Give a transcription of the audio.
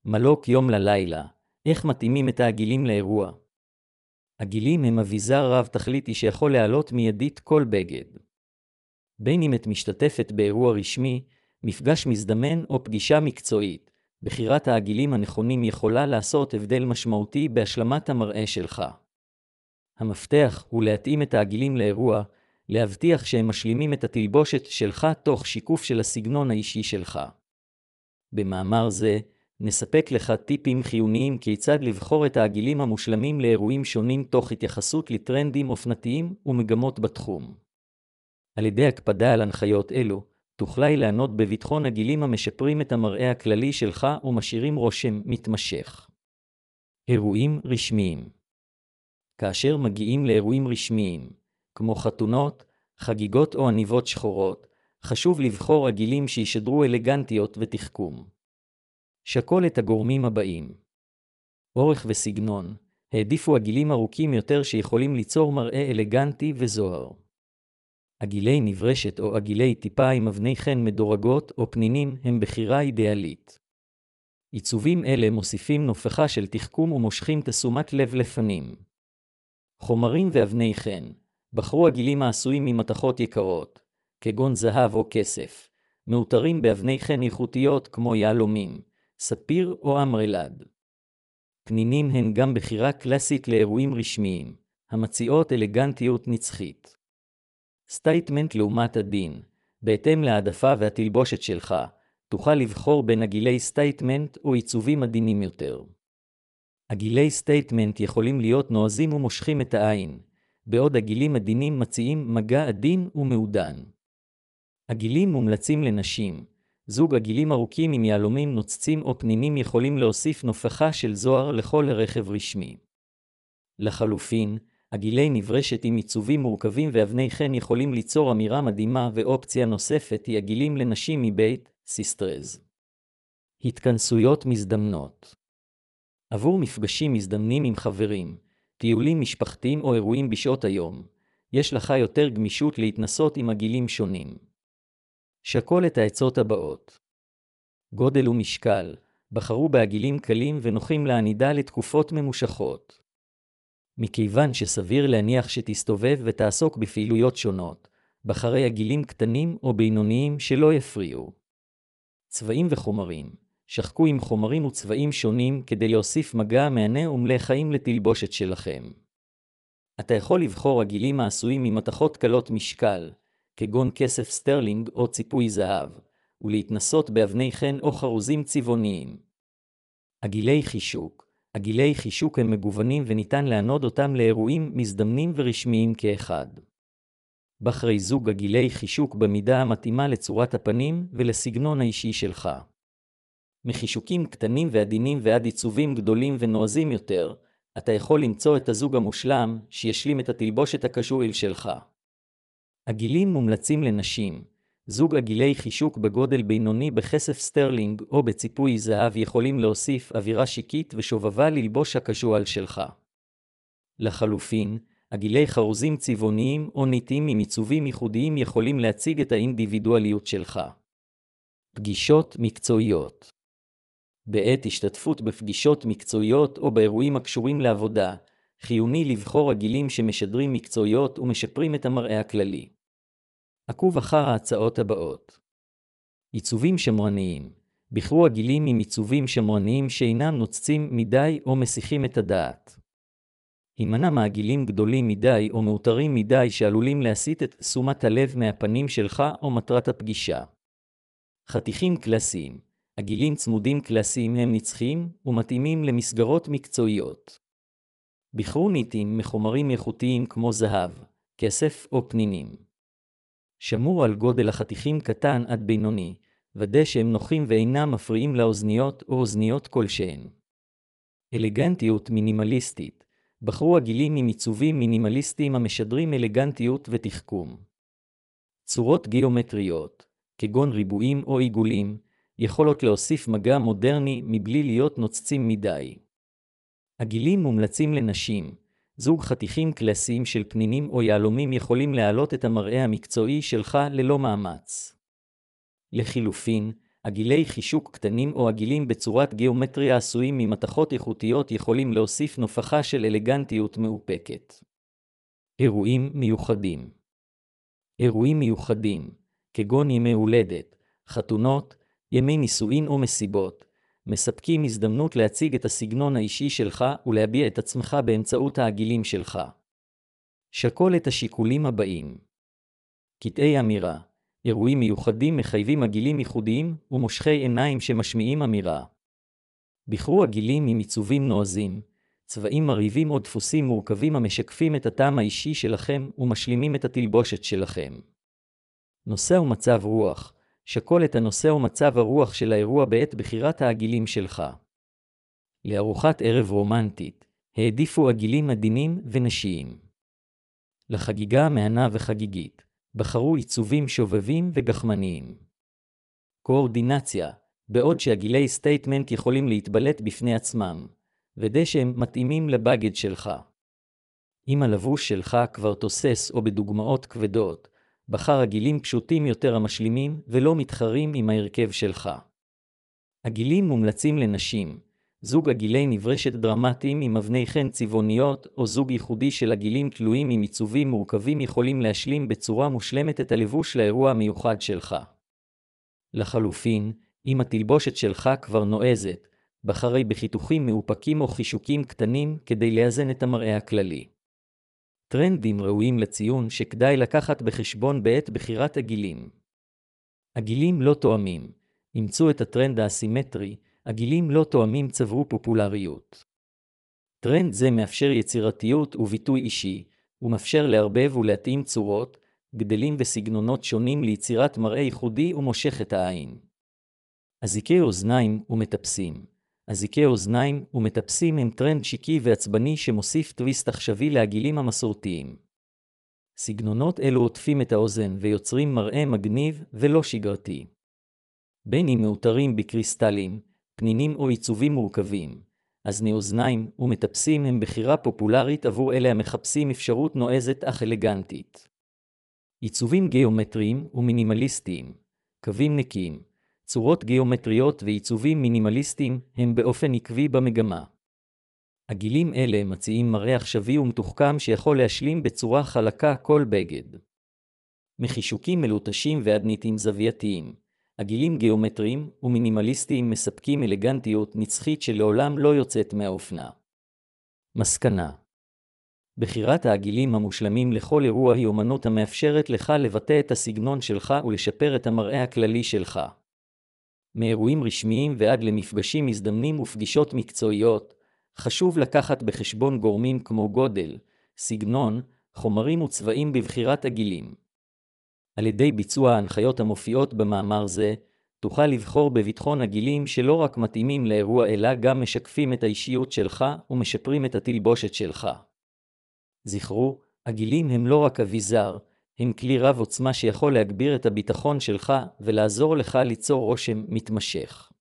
מלוק יום ללילה, איך מתאימים את העגילים לאירוע? עגילים הם אביזר רב תכליתי שיכול להעלות מיידית כל בגד. בין אם את משתתפת באירוע רשמי, מפגש מזדמן או פגישה מקצועית, בחירת העגילים הנכונים יכולה לעשות הבדל משמעותי בהשלמת המראה שלך. המפתח הוא להתאים את העגילים לאירוע, להבטיח שהם משלימים את התלבושת שלך תוך שיקוף של הסגנון האישי שלך. במאמר זה, נספק לך טיפים חיוניים כיצד לבחור את העגילים המושלמים לאירועים שונים תוך התייחסות לטרנדים אופנתיים ומגמות בתחום. על ידי הקפדה על הנחיות אלו, תוכלי לענות בביטחון עגילים המשפרים את המראה הכללי שלך ומשאירים רושם מתמשך. אירועים רשמיים. כאשר מגיעים לאירועים רשמיים, כמו חתונות, חגיגות או עניבות שחורות, חשוב לבחור עגילים שישדרו אלגנטיות ותחכום. שקול את הגורמים הבאים. אורך וסגנון. העדיפו עגילים ארוכים יותר שיכולים ליצור מראה אלגנטי וזוהר. עגילי נברשת או עגילי טיפה עם אבני חן מדורגות או פנינים הם בחירה אידיאלית. עיצובים אלה מוסיפים נופחה של תחכום ומושכים תשומת לב לפנים. חומרים ואבני חן. בחרו עגילים העשויים ממתכות יקרות, כגון זהב או כסף, מאותרים באבני חן איכותיות כמו יהלומים, ספיר או אמרלד. פנינים הן גם בחירה קלאסית לאירועים רשמיים, המציעות אלגנטיות נצחית. סטייטמנט לעומת הדין, בהתאם להעדפה והתלבושת שלך, תוכל לבחור בין עגילי סטייטמנט או עיצובים עדינים יותר. עגילי סטייטמנט יכולים להיות נועזים ומושכים את העין, בעוד עגילים עדינים מציעים מגע עדין ומעודן. עגילים מומלצים לנשים. זוג עגילים ארוכים עם יהלומים נוצצים או פנינים יכולים להוסיף נופחה של זוהר לכל רכב רשמי. לחלופין, עגילי נברשת עם עיצובים מורכבים ואבני חן יכולים ליצור אמירה מדהימה, ואופציה נוספת היא עגילים לנשים מבית סיסטרז. התכנסויות מזדמנות. עבור מפגשים מזדמנים עם חברים, טיולים משפחתיים או אירועים בשעות היום, יש לך יותר גמישות להתנסות עם עגילים שונים. שקול את העצות הבאות. גודל ומשקל. בחרו בעגילים קלים ונוחים לענידה לתקופות ממושכות. מכיוון שסביר להניח שתסתובב ותעסוק בפעילויות שונות, בחרי עגילים קטנים או בינוניים שלא יפריעו. צבעים וחומרים. שחקו עם חומרים וצבעים שונים כדי להוסיף מגע מענה ומלא חיים לתלבושת שלכם. אתה יכול לבחור עגילים העשויים ממתכות קלות משקל, כגון כסף סטרלינג או ציפוי זהב, ולהתנסות באבני חן או חרוזים צבעוניים. עגילי חישוק. עגילי חישוק הם מגוונים וניתן לענוד אותם לאירועים מזדמנים ורשמיים כאחד. בחרי זוג עגילי חישוק במידה המתאימה לצורת הפנים ולסגנון האישי שלך. מחישוקים קטנים ועדינים ועד עיצובים גדולים ונועזים יותר, אתה יכול למצוא את הזוג המושלם שישלים את התלבושת הקזואל שלך. עגילים מומלצים לנשים. זוג עגילי חישוק בגודל בינוני בכסף סטרלינג או בציפוי זהב יכולים להוסיף אווירה שיקית ושובבה ללבוש הקזואל שלך. לחלופין, עגילי חרוזים צבעוניים או ניטים עם עיצובים ייחודיים יכולים להציג את האינדיבידואליות שלך. פגישות מקצועיות. בעת השתתפות בפגישות מקצועיות או באירועים הקשורים לעבודה, חיוני לבחור עגילים שמשדרים מקצועיות ומשפרים את המראה הכללי. עקוב אחר ההצעות הבאות. עיצובים שמרניים. בחרו עגילים עם עיצובים שמרניים שאינם נוצצים מדי או מסיחים את הדעת. הימנע מעגילים גדולים מדי או מאותרים מדי שעלולים להסיט את תשומת הלב מהפנים שלך או מטרת הפגישה. חתיכים קלאסיים. עגילים צמודים קלאסיים הם נצחיים ומתאימים למסגרות מקצועיות. בחרו ניטים מחומרים איכותיים כמו זהב, כסף או פנינים. שמור על גודל החתיכים קטן עד בינוני, ודא שהם נוחים ואינם מפריעים לאוזניות או אוזניות כלשהן. אלגנטיות מינימליסטית. בחרו עגילים עם עיצובים מינימליסטיים המשדרים אלגנטיות ותחכום. צורות גיאומטריות, כגון ריבועים או עיגולים, יכולות להוסיף מגע מודרני מבלי להיות נוצצים מדי. עגילים מומלצים לנשים. זוג חתיכים קלאסיים של פנינים או יהלומים יכולים להעלות את המראה המקצועי שלך ללא מאמץ. לחילופין, עגילי חישוק קטנים או עגילים בצורת גיאומטריה עשויים ממתכות איכותיות יכולים להוסיף נופחה של אלגנטיות מאופקת. אירועים מיוחדים. אירועים מיוחדים, כגון ימי הולדת, חתונות, ימי נישואין או מסיבות, מספקים הזדמנות להציג את הסגנון האישי שלך ולהביע את עצמך באמצעות העגילים שלך. שקול את השיקולים הבאים. קטעי אמירה. אירועים מיוחדים מחייבים עגילים ייחודיים ומושכי עיניים שמשמיעים אמירה. בחרו עגילים עם עיצובים נועזים, צבעים מרהיבים או דפוסים מורכבים המשקפים את הטעם האישי שלכם ומשלימים את התלבושת שלכם. נושא ומצב רוח. שקול את הנושא ומצב הרוח של האירוע בעת בחירת העגילים שלך. לארוחת ערב רומנטית, העדיפו עגילים עדינים ונשיים. לחגיגה מהנה וחגיגית, בחרו עיצובים שובבים וגחמניים. קואורדינציה, בעוד שעגילי סטייטמנט יכולים להתבלט בפני עצמם, ודא שהם מתאימים לבגד שלך. אם הלבוש שלך כבר תוסס או בדוגמאות כבדות, בחר עגילים פשוטים יותר המשלימים ולא מתחרים עם ההרכב שלך. עגילים מומלצים לנשים, זוג עגילי נברשת דרמטיים עם אבני חן צבעוניות או זוג ייחודי של עגילים תלויים עם עיצובים מורכבים יכולים להשלים בצורה מושלמת את הלבוש לאירוע המיוחד שלך. לחלופין, אם התלבושת שלך כבר נועזת, בחרי בחיתוכים מאופקים או חישוקים קטנים כדי לאזן את המראה הכללי. טרנדים ראויים לציון שכדאי לקחת בחשבון בעת בחירת עגילים. עגילים לא תואמים. אימצו את הטרנד האסימטרי, עגילים לא תואמים צברו פופולריות. טרנד זה מאפשר יצירתיות וביטוי אישי, ומאפשר לערבב ולהתאים צורות, גדלים וסגנונות שונים ליצירת מראה ייחודי ומושך את העין. אזיקי אוזניים ומטפסים. אזיקי אוזניים ומטפסים הם טרנד שיקי ועצבני שמוסיף טוויסט עכשווי לעגילים המסורתיים. סגנונות אלו עוטפים את האוזן ויוצרים מראה מגניב ולא שגרתי. בין אם מאותרים בקריסטלים, פנינים או עיצובים מורכבים, אזני אוזניים ומטפסים הם בחירה פופולרית עבור אלה המחפשים אפשרות נועזת אך אלגנטית. עיצובים גיאומטריים ומינימליסטיים, קווים נקיים, צורות גיאומטריות ועיצובים מינימליסטיים הם באופן עקבי במגמה. עגילים אלה מציעים מראה עכשווי ומתוחכם שיכול להשלים בצורה חלקה כל בגד. מחישוקים מלוטשים ועדניתים זווייתיים, עגילים גיאומטריים ומינימליסטיים מספקים אלגנטיות נצחית שלעולם לא יוצאת מהאופנה. מסקנה. בחירת העגילים המושלמים לכל אירוע היא אומנות המאפשרת לך לבטא את הסגנון שלך ולשפר את המראה הכללי שלך. מאירועים רשמיים ועד למפגשים מזדמנים ופגישות מקצועיות, חשוב לקחת בחשבון גורמים כמו גודל, סגנון, חומרים וצבעים בבחירת עגילים. על ידי ביצוע ההנחיות המופיעות במאמר זה, תוכל לבחור בביטחון עגילים שלא רק מתאימים לאירוע אלא גם משקפים את האישיות שלך ומשפרים את התלבושת שלך. זכרו, עגילים הם לא רק אביזר, הם כלי רב עוצמה שיכול להגביר את הביטחון שלך ולעזור לך ליצור רושם מתמשך.